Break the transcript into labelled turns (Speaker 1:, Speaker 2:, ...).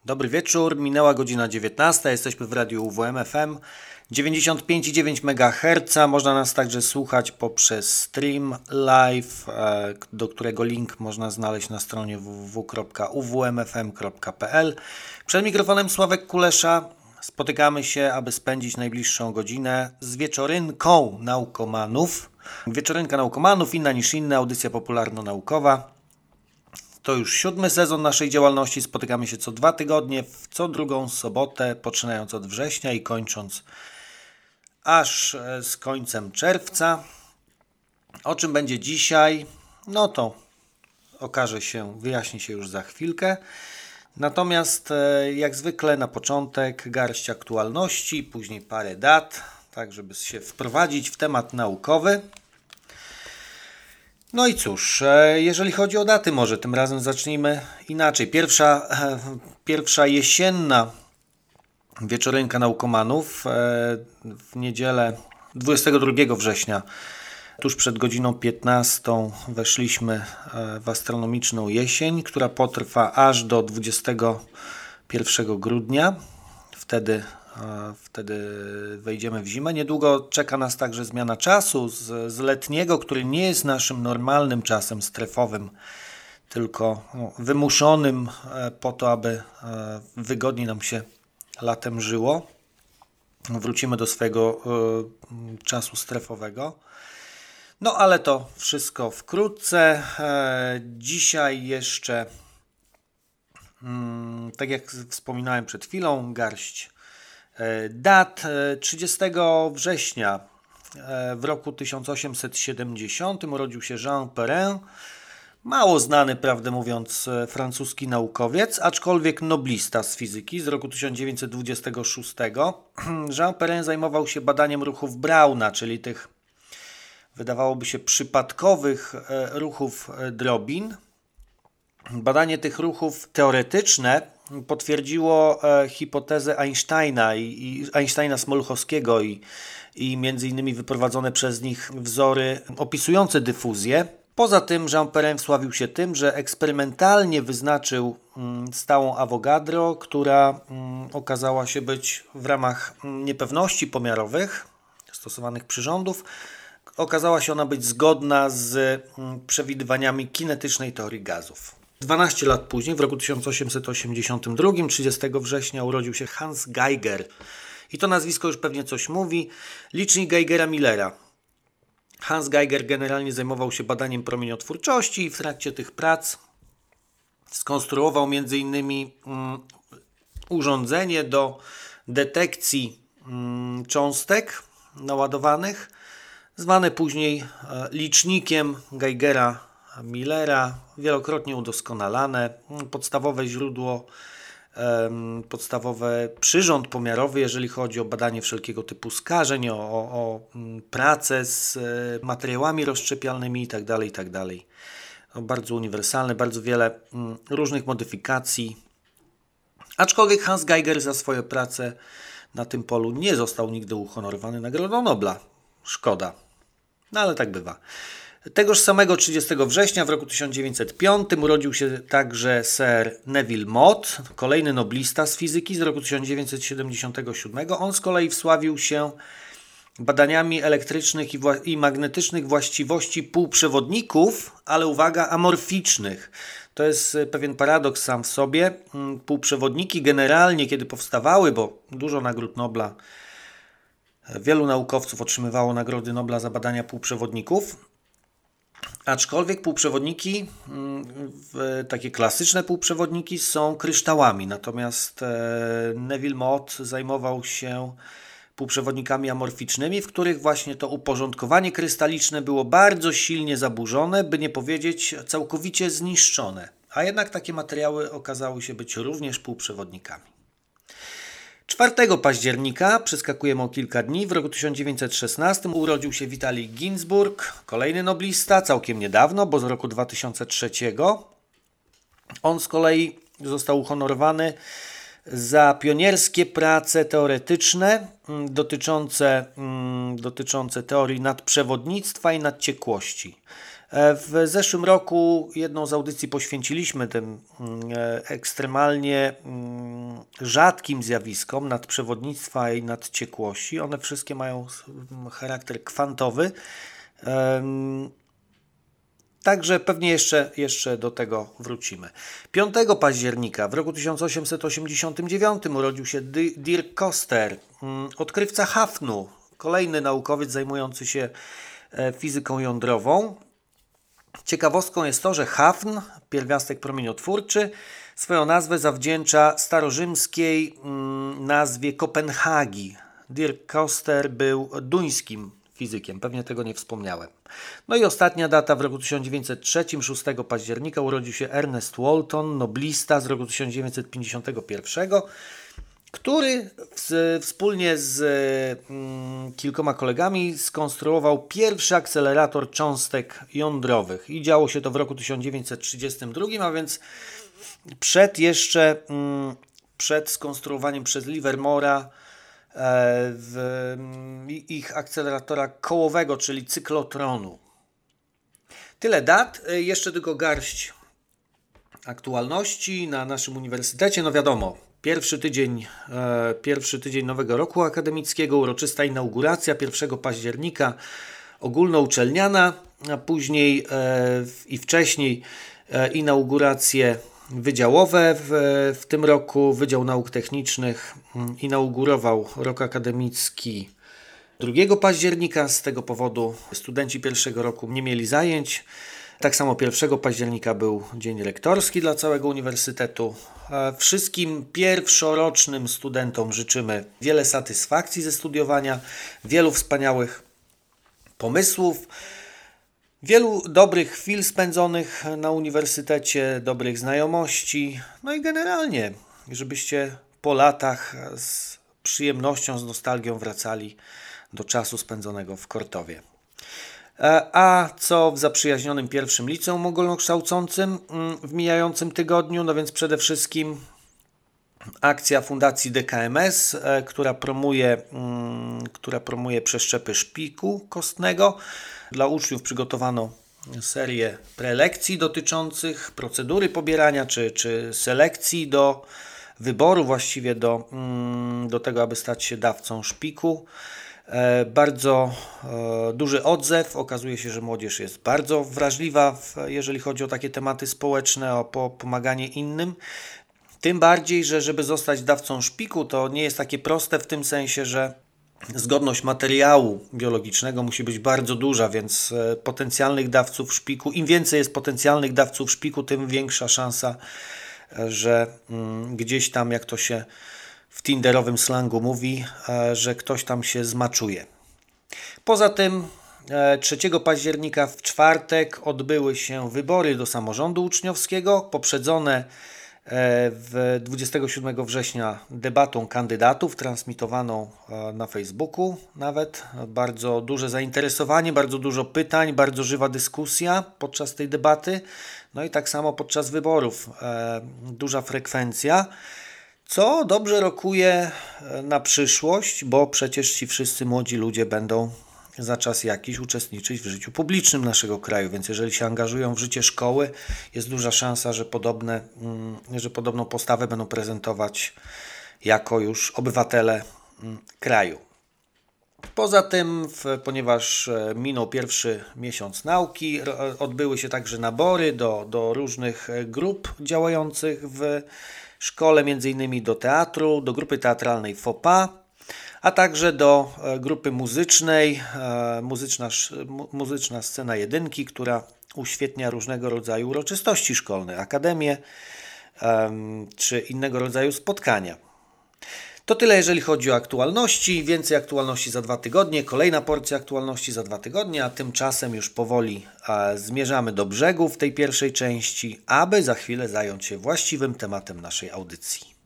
Speaker 1: Dobry wieczór, minęła godzina 19, jesteśmy w radiu UWM FM 95,9 MHz. Można nas także słuchać poprzez stream live, do którego link można znaleźć na stronie www.uwmfm.pl. Przed mikrofonem Sławek Kulesza. Spotykamy się, aby spędzić najbliższą godzinę z wieczorynką naukomanów. Wieczorynka naukomanów, inna niż inna, audycja popularno-naukowa. To już 7. sezon naszej działalności. Spotykamy się co 2 tygodnie, w co drugą sobotę, poczynając od września i kończąc aż z końcem czerwca. O czym będzie dzisiaj? No to okaże się, wyjaśni się już za chwilkę. Natomiast jak zwykle na początek garść aktualności, później parę dat, tak żeby się wprowadzić w temat naukowy. No i cóż, jeżeli chodzi o daty, może tym razem zacznijmy inaczej. Pierwsza jesienna wieczorynka naukomanów w niedzielę 22 września, tuż przed godziną 15 weszliśmy w astronomiczną jesień, która potrwa aż do 21 grudnia. Wtedy wejdziemy w zimę. Niedługo czeka nas także zmiana czasu z letniego, który nie jest naszym normalnym czasem strefowym, tylko wymuszonym po to, aby wygodniej nam się latem żyło. Wrócimy do swojego czasu strefowego. No ale to wszystko wkrótce. Dzisiaj jeszcze, tak jak wspominałem przed chwilą, garść dat. 30 września w roku 1870 urodził się Jean Perrin, mało znany, prawdę mówiąc, francuski naukowiec, aczkolwiek noblista z fizyki z roku 1926. Jean Perrin zajmował się badaniem ruchów Brauna, czyli tych, wydawałoby się, przypadkowych ruchów drobin. Badanie tych ruchów teoretyczne potwierdziło hipotezę Einsteina i Einsteina-Smoluchowskiego i między innymi wyprowadzone przez nich wzory opisujące dyfuzję. Poza tym Jean Perrin wsławił się tym, że eksperymentalnie wyznaczył stałą Avogadro, która okazała się być w ramach niepewności pomiarowych stosowanych przyrządów, okazała się ona być zgodna z przewidywaniami kinetycznej teorii gazów. 12 lat później, w roku 1882, 30 września, urodził się Hans Geiger. I to nazwisko już pewnie coś mówi. Licznik Geigera-Millera. Hans Geiger generalnie zajmował się badaniem promieniotwórczości i w trakcie tych prac skonstruował m.in. urządzenie do detekcji cząstek naładowanych, zwane później licznikiem Geigera-Millera, wielokrotnie udoskonalane, podstawowy przyrząd pomiarowy, jeżeli chodzi o badanie wszelkiego typu skażeń, o pracę z materiałami rozszczepialnymi itd. Bardzo uniwersalne, bardzo wiele różnych modyfikacji. Aczkolwiek Hans Geiger za swoje prace na tym polu nie został nigdy uhonorowany Nagrodą Nobla. Szkoda. No ale tak bywa. Tegoż samego 30 września w roku 1905 urodził się także Sir Neville Mott, kolejny noblista z fizyki z roku 1977. On z kolei wsławił się badaniami elektrycznych i magnetycznych właściwości półprzewodników, ale uwaga, amorficznych. To jest pewien paradoks sam w sobie. Półprzewodniki generalnie, kiedy powstawały, bo dużo nagród Nobla, wielu naukowców otrzymywało nagrody Nobla za badania półprzewodników, aczkolwiek półprzewodniki, takie klasyczne półprzewodniki są kryształami, natomiast Neville Mott zajmował się półprzewodnikami amorficznymi, w których właśnie to uporządkowanie krystaliczne było bardzo silnie zaburzone, by nie powiedzieć całkowicie zniszczone, a jednak takie materiały okazały się być również półprzewodnikami. 4 października, przeskakujemy o kilka dni, w roku 1916 urodził się Witalij Ginzburg, kolejny noblista, całkiem niedawno, bo z roku 2003. On z kolei został uhonorowany za pionierskie prace teoretyczne dotyczące teorii nadprzewodnictwa i nadciekłości. W zeszłym roku jedną z audycji poświęciliśmy tym ekstremalnie rzadkim zjawiskom nadprzewodnictwa i nadciekłości. One wszystkie mają charakter kwantowy. Także pewnie jeszcze do tego wrócimy. 5 października w roku 1889 urodził się Dirk Koster, odkrywca hafnu, kolejny naukowiec zajmujący się fizyką jądrową. Ciekawostką jest to, że hafn, pierwiastek promieniotwórczy, swoją nazwę zawdzięcza starorzymskiej nazwie Kopenhagi. Dirk Koster był duńskim fizykiem, pewnie tego nie wspomniałem. No i ostatnia data, w roku 1903, 6 października, urodził się Ernest Walton, noblista z roku 1951, który wspólnie z kilkoma kolegami skonstruował pierwszy akcelerator cząstek jądrowych. I działo się to w roku 1932, a więc przed skonstruowaniem przez Livermore'a ich akceleratora kołowego, czyli cyklotronu. Tyle dat, jeszcze tylko garść aktualności na naszym uniwersytecie. No wiadomo, pierwszy tydzień nowego roku akademickiego, uroczysta inauguracja 1 października, ogólnouczelniana, a później i wcześniej inauguracje wydziałowe. W tym roku Wydział Nauk Technicznych inaugurował rok akademicki 2 października. Z tego powodu studenci pierwszego roku nie mieli zajęć. Tak samo 1 października był dzień rektorski dla całego uniwersytetu. Wszystkim pierwszorocznym studentom życzymy wiele satysfakcji ze studiowania, wielu wspaniałych pomysłów, wielu dobrych chwil spędzonych na uniwersytecie, dobrych znajomości, no i generalnie, żebyście po latach z przyjemnością, z nostalgią wracali do czasu spędzonego w Kortowie. A co w zaprzyjaźnionym pierwszym liceum ogólnokształcącym w mijającym tygodniu? No więc przede wszystkim akcja Fundacji DKMS, która promuje przeszczepy szpiku kostnego. Dla uczniów przygotowano serię prelekcji dotyczących procedury pobierania czy selekcji do wyboru właściwie do tego, aby stać się dawcą szpiku. Bardzo duży odzew. Okazuje się, że młodzież jest bardzo wrażliwa, jeżeli chodzi o takie tematy społeczne, o pomaganie innym. Tym bardziej, że żeby zostać dawcą szpiku, to nie jest takie proste w tym sensie, że zgodność materiału biologicznego musi być bardzo duża, więc potencjalnych dawców szpiku, im więcej jest potencjalnych dawców szpiku, tym większa szansa, że gdzieś tam, jak to się w tinderowym slangu mówi, że ktoś tam się zmaczuje. Poza tym 3 października w czwartek odbyły się wybory do samorządu uczniowskiego, poprzedzone 27 września debatą kandydatów, transmitowaną na Facebooku nawet. Bardzo duże zainteresowanie, bardzo dużo pytań, bardzo żywa dyskusja podczas tej debaty. No i tak samo podczas wyborów duża frekwencja, co dobrze rokuje na przyszłość, bo przecież ci wszyscy młodzi ludzie będą za czas jakiś uczestniczyć w życiu publicznym naszego kraju, więc jeżeli się angażują w życie szkoły, jest duża szansa, że podobną postawę będą prezentować jako już obywatele kraju. Poza tym, ponieważ minął pierwszy miesiąc nauki, odbyły się także nabory do różnych grup działających w szkole, m.in. do teatru, do grupy teatralnej FOPA, a także do grupy muzycznej, muzyczna scena jedynki, która uświetnia różnego rodzaju uroczystości szkolne, akademie czy innego rodzaju spotkania. To tyle, jeżeli chodzi o aktualności. Więcej aktualności za 2 tygodnie, kolejna porcja aktualności za 2 tygodnie, a tymczasem już powoli zmierzamy do brzegu w tej pierwszej części, aby za chwilę zająć się właściwym tematem naszej audycji.